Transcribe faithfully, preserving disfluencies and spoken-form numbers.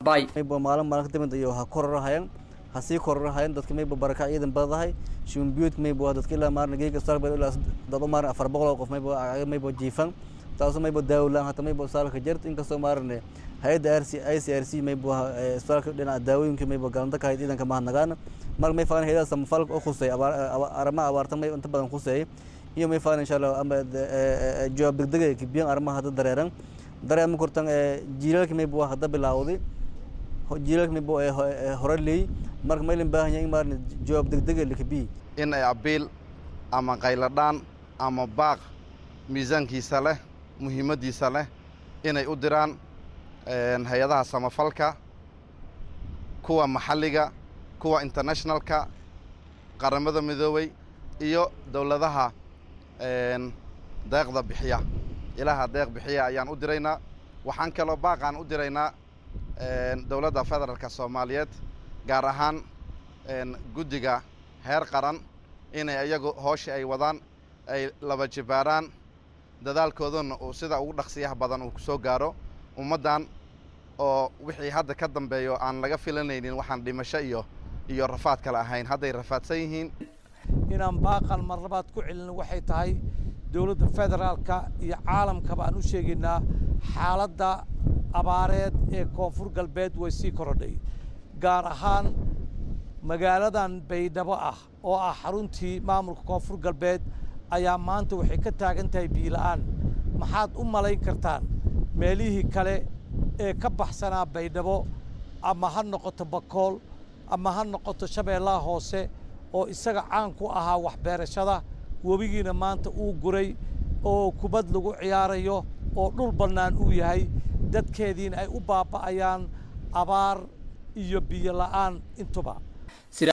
bay maybo maalin maalin ka dambeyd iyo ha kororahayaan ha sii kororahayaan dadka maybo baraka ciidan badahay shumbiyud maybo dadka ilaa maarna geega sarba ilaa dad maarna afar boqol qof maybo maybo jiifan taas maybo daawlaan hata maybo saalka jirta in kasto maarna hay'adda R C I C R C maybo isbitaalka dhinaca daawooyinka maybo galanta ka hay'ad ciidanka mahadnaqaan mar may faan hay'adda samafalka oo khusay arama abaarta may inta badan khusay iyo may faan insha Allah ama jawaab degdeg ah kibiyan arma hada dareeran dareem kurtan jiilalka maybo hada bilaawday jiilalka maybo horaley marka may leen baahan yahay marna jawaab degdeg ah kibi in ay abiil ama qayladaan ama baaq miisaankiisa leh muhiimadiisa leh inay u diraan hay'adaha samafalka kuwa maxalliga kuwa internationalka qaramada midoobay iyo dawladaha deeqda bixiya ilaha deeq bixiya ayaan u diraynaa waxaan kaloo baaqaan u diraynaa dawladda federaalka Soomaaliyeed gaar ahaan guddiga heer qaran inay ayagu hooshi ay wadaan ay laba jibaaraan dadaalkooduna uu sida ugu dhaqsiyaha badan uu soo gaaro ummadan oo wixii hadda ka dambeeyo aan laga filanaynin waxaan dhimasho iyo iyo rafaad kala ahayn hadday rafaadsan yihiin inaan baaqan mar labaad ku celin waxay tahay dawladda federaalka iyo caalamka baan u sheegaynaa xaaladda abaareed ee koonfur galbeed way sii korodhay gaar ahaan magaaladan Baydhabo ah oo ah xaruntii maamulka koonfur galbeed ayaa maanta waxay ka taagan tahay biyo la'aan maxaad u malayn kartaan meelihii kale ee ka baxsanaa Baydhabo ama ha noqoto Bakool ama ha noqoto Shabeellaha Hoose oo isaga caan ku ahaa wax beerashada wabigiina maanta uu guray oo kubad lagu ciyaarayo oo dhul bannaan uu yahay dadkeediina ay u baaba'ayaan abaar iyo biyo la'aan intuba